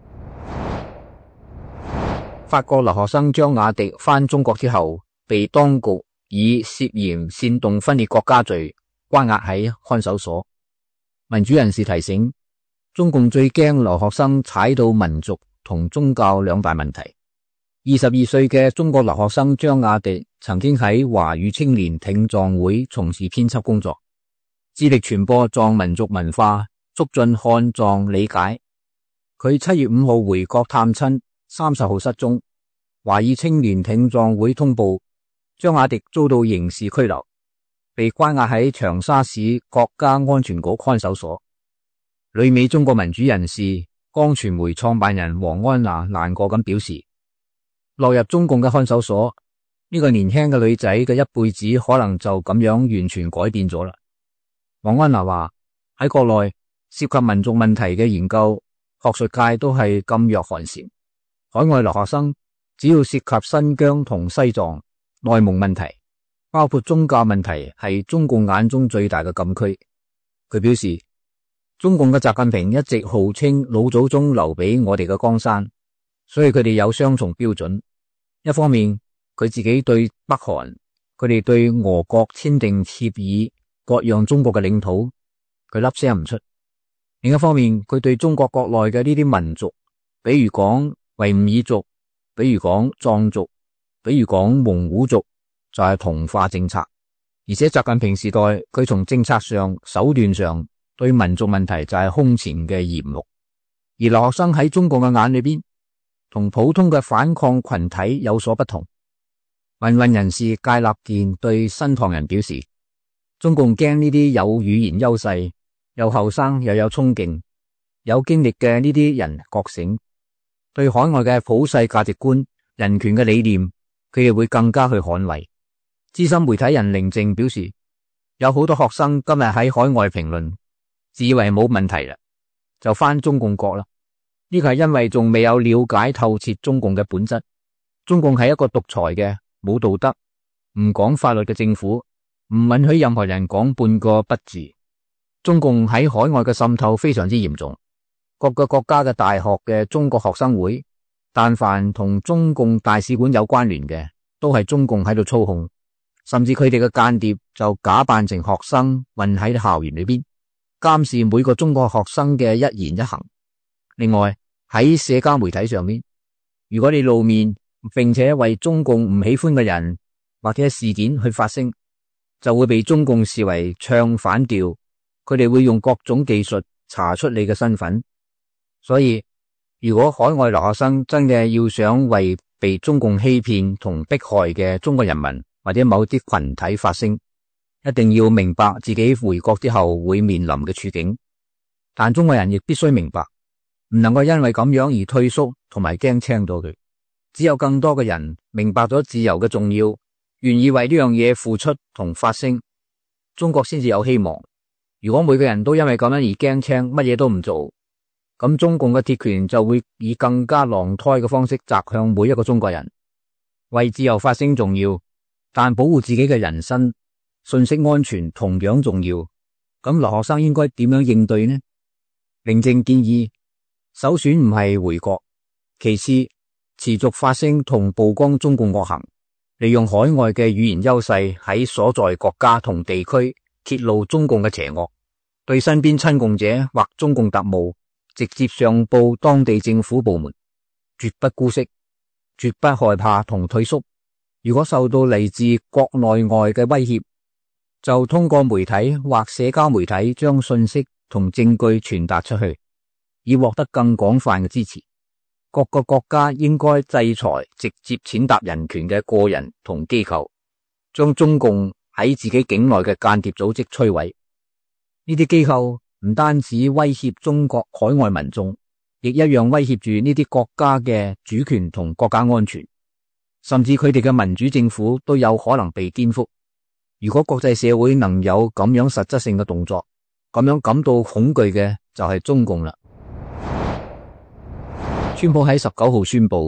C: 法國留學生張雅迪返中國之後，被當局以涉嫌煽動分裂國家罪關押喺看守所。民主人士提醒，中共最驚留學生踩到民族同宗教兩大問題。二十二歲嘅中國留學生張雅迪曾經喺華語青年挺藏會從事編輯工作，致力傳播藏民族文化，促進漢藏理解。佢七月五號回國探親，三十號失蹤。華語青年挺藏會通報，張雅迪遭到刑事拘留，被關押喺長沙市國家安全局看守所。旅美中國民主人士光傳媒創辦人王安娜難過咁表示，落入中共嘅看守所，呢個年輕嘅女仔嘅一輩子可能就咁樣完全改變咗啦。王安娜話，喺國內涉及民族問題嘅研究，學術界都係噤若寒蟬。海外留學生只要涉及新疆同西藏、內蒙問題，包括宗教問題，係中共眼中最大嘅禁區。佢表示，中共嘅習近平一直號稱老祖宗留俾我哋嘅江山，所以佢哋有雙重標準。一方面，佢自己對北韓，佢哋對俄國簽訂協議，割讓中國嘅領土，佢粒聲唔出。另一方面，佢對中國國內嘅呢啲民族，比如講維吾爾族，比如講藏族，比如講蒙古族，就係同化政策。而且習近平時代，佢從政策上、手段上對民族問題就係空前嘅嚴厲。而留學生喺中共嘅眼裏邊，同普通嘅反抗群體有所不同。民運人士戒立健對新唐人表示，中共驚呢啲有語言優勢、又後生又有衝勁、有經歷嘅呢啲人覺醒，對海外嘅普世價值觀、人權嘅理念，佢哋會更加去捍衛。資深媒體人寧靜表示，有好多學生今日喺海外評論，自以為冇問題啦，就返中共國啦。呢個係因為仲未有了解透徹中共嘅本質。中共係一個獨裁嘅、冇道德、唔講法律嘅政府，唔允許任何人講半個不字。中共喺海外嘅滲透非常之嚴重，各個國家嘅大學嘅中國學生會，但凡同中共大使館有關聯嘅，都係中共喺度操控，甚至佢哋嘅間諜就假扮成學生混喺校園裏邊，監視每個中國學生嘅一言一行。另外喺社交媒體上面，如果你露面並且為中共唔喜歡嘅人或者事件去發聲，就會被中共視為唱反調，佢哋會用各種技術查出你嘅身份。所以如果海外留學生真嘅要想為被中共欺騙同迫害嘅中國人民或者某啲群體發聲，一定要明白自己回國之後會面臨嘅處境。但中國人亦必須明白，唔能夠因為咁樣而退縮同埋驚青咗佢。只有更多嘅人明白咗自由嘅重要，願意為呢樣嘢付出同發聲，中國先至有希望。如果每個人都因為咁樣而驚青，乜嘢都唔做，咁中共嘅鐵拳就會以更加狼胎嘅方式砸向每一個中國人。為自由發聲重要，但保護自己嘅人身、信息安全同樣重要。咁留學生應該點樣應對呢？寧靜建議，首選唔係回國，其次持續發聲同曝光中共惡行，利用海外嘅語言優勢喺所在國家同地區揭露中共嘅邪惡，對身邊親共者或中共特務直接上報當地政府部門，絕不姑息，絕不害怕同退縮。如果受到嚟自國內外嘅威脅，就通過媒體或社交媒體將信息同證據傳達出去，以獲得更廣泛嘅支持。各個國家應該制裁直接踐踏人權嘅個人同機構，將中共喺自己境內嘅間諜組織摧毀。呢啲機構唔單止威脅中國海外民眾，亦一樣威脅住呢啲國家嘅主權同國家安全，甚至佢哋嘅民主政府都有可能被顛覆。如果國際社會能有咁樣實質性嘅動作，咁樣感到恐懼嘅就係中共啦。川普喺十九號宣布，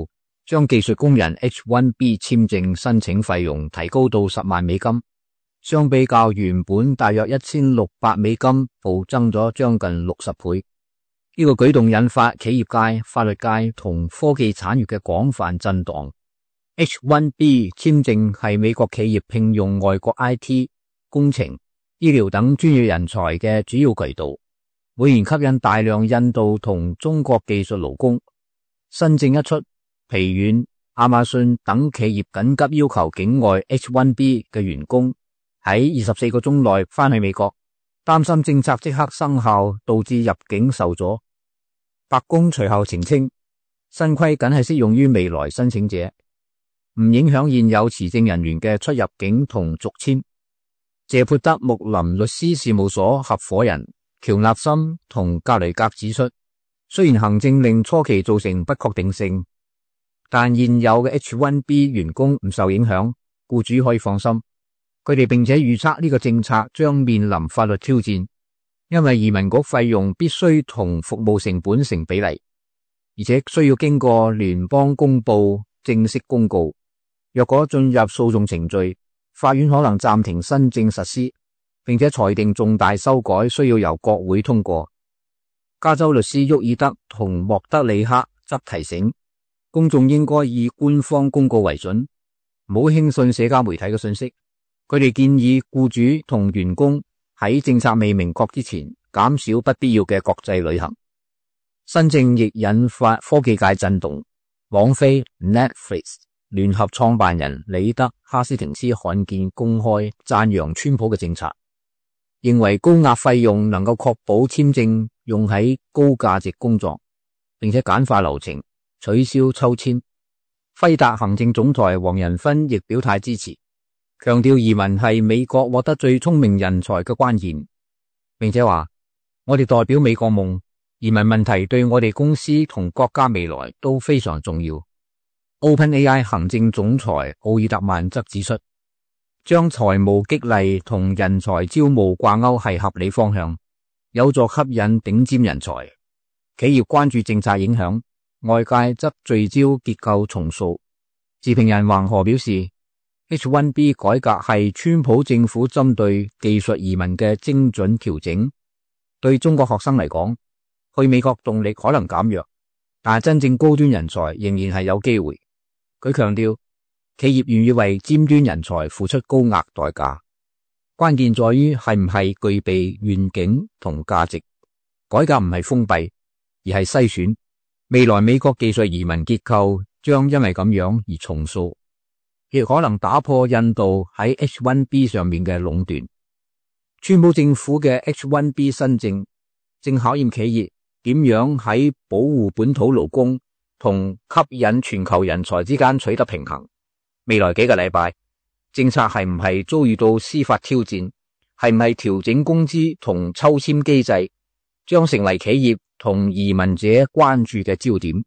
C: 將技術工人 H 一 B 簽證申請費用提高到十萬美金，相比較原本大約一千六百美金，暴增咗將近六十倍。呢個舉動引發企業界、法律界同科技產業嘅廣泛震盪。H 一 B 簽證係美國企業聘用外國 I T、工程、醫療等專業人才嘅主要渠道，每年吸引大量印度同中國技術勞工。新政一出，疲軟、亞馬遜等企業緊急要求境外 H 一 B 嘅員工喺二十四個鐘內返去美國，擔心政策即刻生效，導致入境受阻。白宮隨後澄清，新規僅係適用於未來申請者，唔影響現有持證人員嘅出入境同續簽。謝潑德穆林律師事務所合夥人喬納森同格雷格指出，雖然行政令初期造成不確定性，但現有嘅 H 一 B 員工唔受影響，僱主可以放心。佢哋並且預測呢個政策將面臨法律挑戰，因為移民局費用必須同服務成本成比例，而且需要經過聯邦公布正式公告。若果進入訴訟程序，法院可能暫停新政實施，並且裁定重大修改需要由國會通過。加州律師沃爾德同莫德里克則提醒公眾應該以官方公告為準，唔好輕信社交媒體嘅信息。佢哋建議僱主同員工喺政策未明確之前減少不必要嘅國際旅行。新政亦引發科技界震動，網飛 Netflix 聯合創辦人李德哈斯廷斯罕見公開讚揚川普嘅政策，認為高額費用能夠確保簽證用喺高價值工作，並且簡化流程，取消抽籤。輝達行政總裁黃仁勳亦表態支持，強調移民係美國獲得最聰明人才嘅關鍵，並且話我哋代表美國夢，移民問題對我哋公司同國家未來都非常重要。OpenAI 行政總裁奧爾特曼則指出，將財務激勵同人才招募掛鈎係合理方向，有助吸引頂尖人才。企業關注政策影響，外界則聚焦結構重塑。時評人橫河表示， H 一 B 改革係川普政府針對技術移民嘅精準調整。對中國學生嚟講，去美國動力可能減弱，但真正高端人才仍然係有機會。佢強調，企業願意為尖端人才付出高額代價，關鍵在於係唔係具備願景同價值。改革唔係封閉，而係篩選。未來美國技術移民結構將因為咁樣而重塑，亦可能打破印度喺 H 一 B 上面嘅壟斷。川普政府嘅 H 一 B 新政正考驗企業點樣喺保護本土勞工同吸引全球人才之間取得平衡。未來幾個禮拜，政策係唔係遭遇到司法挑戰，係唔係調整工資同抽籤機制，將成為企業同移民者關注嘅焦點。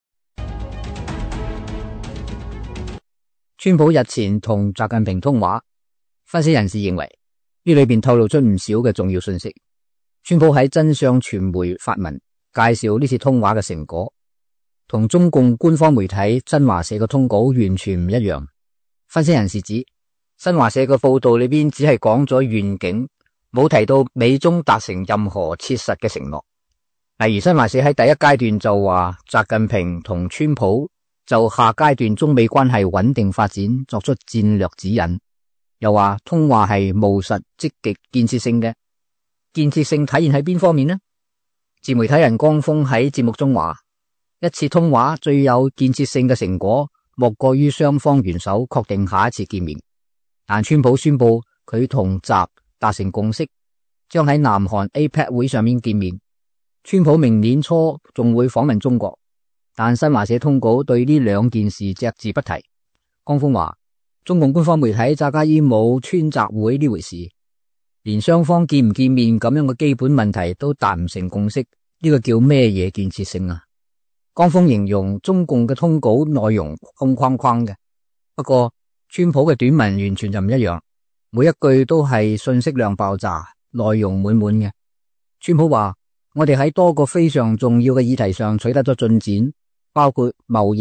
C: 川普日前同習近平通話，分析人士認為呢裏邊透露出唔少嘅重要信息。川普喺真相傳媒發文介紹呢次通話嘅成果，同中共官方媒體新華社嘅通稿完全唔一樣。分析人士指，新華社嘅報道裏邊只係講咗願景，冇提到美中達成任何切實嘅承諾。例如新華社喺第一階段就話，習近平同川普就下階段中美關係穩定發展作出戰略指引，又話通話係務實、積極、建設性嘅。建設性體現喺邊方面呢？自媒體人江峰喺節目中話，一次通話最有建設性嘅成果，莫過於雙方元首確定下一次見面。但川普宣布佢同習達成共識，將喺南韓 A P E C 會上面見面。川普明年初仲會訪問中國，但新華社通稿對呢兩件事隻字不提。江峰話，中共官方媒體扎加伊冇川習會呢回事，連雙方見唔見面咁樣嘅基本問題都達唔成共識，呢個叫咩嘢建設性啊？江峰形容中共嘅通稿內容空框框嘅，不過川普嘅短文完全就唔一樣，每一句都係信息量爆炸，內容滿滿嘅。川普話，我哋喺多個非常重要嘅議題上取得咗進展，包括貿易、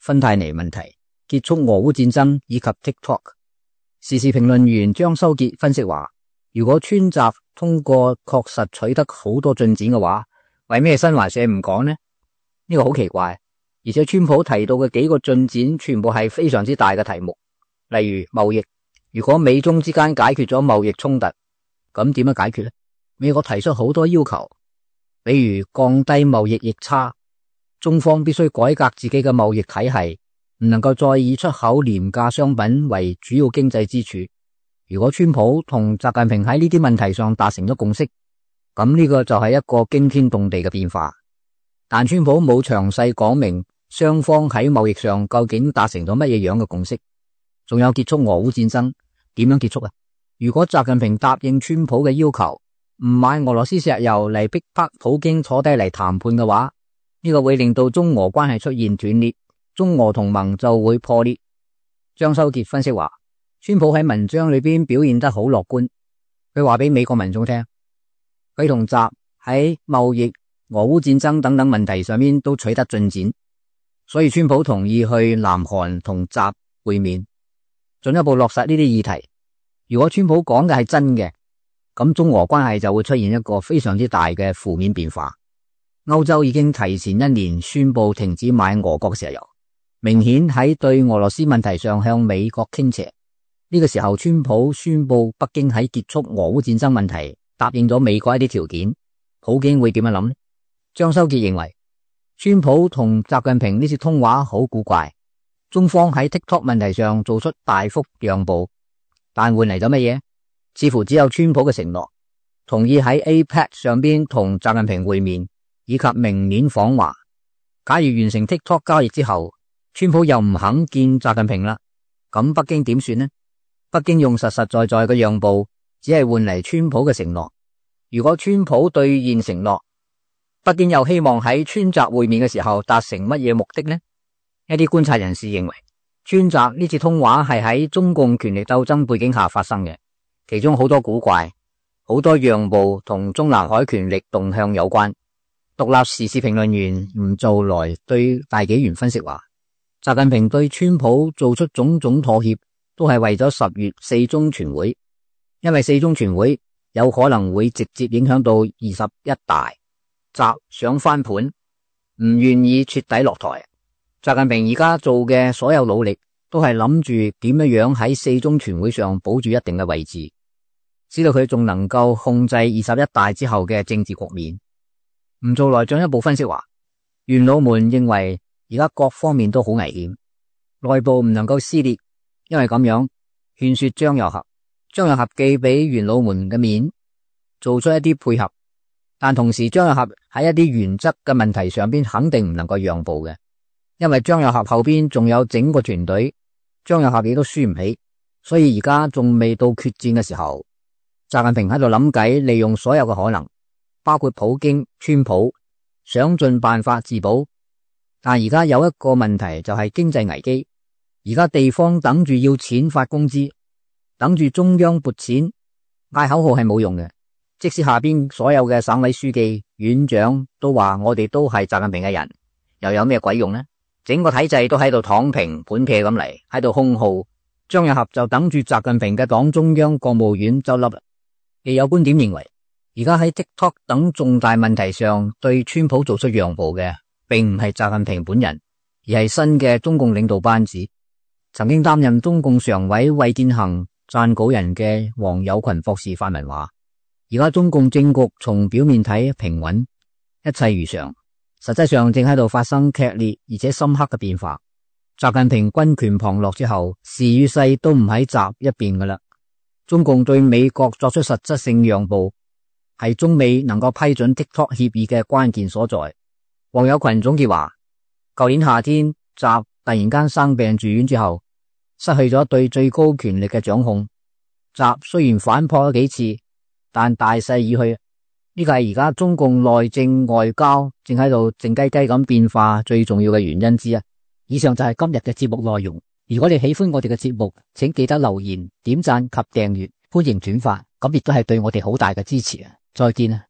C: 芬太尼問題、結束俄烏戰爭以及 TikTok。時事評論員張修傑分析話，如果川習通過確實取得好多進展嘅話，為咩新華社唔講呢？呢個好奇怪，而且川普提到嘅幾個進展全部係非常之大嘅題目，例如貿易。如果美中之間解決咗貿易衝突，咁點樣解決呢？美國提出好多要求，比如降低貿易逆差，中方必須改革自己嘅貿易體系，唔能夠再以出口廉價商品為主要經濟支柱。如果川普同習近平喺呢啲問題上達成咗共識，咁呢個就係一個驚天動地嘅變化。但川普冇詳細講明雙方喺貿易上究竟達成咗乜嘢樣嘅共識，仲有結束俄烏戰爭點樣結束啊？如果習近平答應川普嘅要求，唔買俄羅斯石油嚟逼迫普京坐低嚟談判嘅話，呢個會令到中俄關係出現斷裂，中俄同盟就會破裂。張修傑分析話，川普喺文章裏邊表現得好樂觀，佢話俾美國民眾聽，佢同習喺貿易、俄烏戰爭等等問題上面都取得進展，所以川普同意去南韓同習會面，進一步落實呢啲議題。如果川普講嘅係真嘅，咁中俄關係就會出現一個非常之大嘅負面變化。歐洲已經提前一年宣布停止買俄國石油，明顯喺對俄羅斯問題上向美國傾斜。呢個時候川普宣布北京喺結束俄烏戰爭問題答應咗美國一啲條件，普京會點樣諗呢？張修傑認為，川普同習近平呢次通話好古怪，中方喺 TikTok 問題上做出大幅讓步，但換嚟咗乜嘢？似乎只有川普嘅承諾，同意喺 A P E C 上邊同習近平會面，以及明年訪華。假如完成 TikTok 交易之後，川普又唔肯見習近平啦，咁北京點算呢？北京用實實在在嘅讓步，只係換嚟川普嘅承諾。如果川普兌現承諾，北京又希望喺川習會面嘅時候達成乜嘢目的呢？一啲觀察人士認為，川習呢次通話係喺中共權力鬥爭背景下發生嘅，其中好多古怪，好多讓步同中南海權力動向有關。獨立時事評論員吳做來對大紀元分析話，習近平對川普做出種種妥協，都係為咗十月四中全會，因為四中全會有可能會直接影響到二十一大，習想翻盤，唔願意徹底落台。習近平而家做嘅所有努力，都係諗住點樣樣喺四中全會上保住一定嘅位置，使到佢仲能夠控制二十一大之後嘅政治局面。吳做來進一步分析話，元老們認為而家各方面都好危險，內部唔能夠撕裂，因為咁樣勸說張又俠，張又俠既俾元老們嘅面，做出一啲配合，但同時張又俠喺一啲原則嘅問題上邊肯定唔能夠讓步嘅，因為張又俠後邊仲有整個團隊，張又俠亦都輸唔起，所以而家仲未到決戰嘅時候。習近平喺度諗計，利用所有嘅可能，包括普京、川普，想盡辦法自保。但而家有一個問題就係經濟危機，而家地方等住要錢發工資，等住中央撥錢，嗌口號係冇用嘅。即使下邊所有嘅省委書記、院長都話我哋都係習近平嘅人，又有咩鬼用呢？整個體制都喺度躺平盤撇咁嚟，喺度空耗。張又俠就等住習近平嘅黨中央國務院執笠啦。亦有觀點認為，而家喺 TikTok 等重大問題上對川普做出讓步嘅，並唔係習近平本人，而係新嘅中共領導班子。曾經擔任中共常委魏建行撰稿人嘅黃有群博士發文話，而家中共政局從表面睇平穩，一切如常，實際上正喺度發生劇烈而且深刻嘅變化。習近平軍權旁落之後，時與勢都唔喺習一邊噶啦。中共對美國作出實質性讓步，係中美能夠批准 TikTok 協議嘅關鍵所在。黃有群總結話，舊年夏天習突然間生病住院之後，失去咗對最高權力嘅掌控。習雖然反撲咗幾次，但大勢已去。呢個係而家中共內政外交正喺度靜雞雞咁變化最重要嘅原因之一。以上就係今日嘅節目內容。如果你喜歡我哋嘅節目，請記得留言、點讚及訂閱，歡迎轉發，咁亦都係對我哋好大嘅支持啊！再見啊！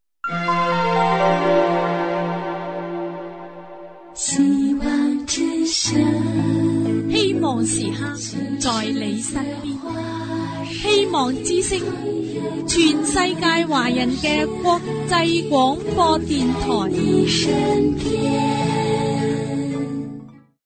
D: 希望之聲。 望時刻在你身邊。希望之聲，全世界華人嘅國際廣播電台。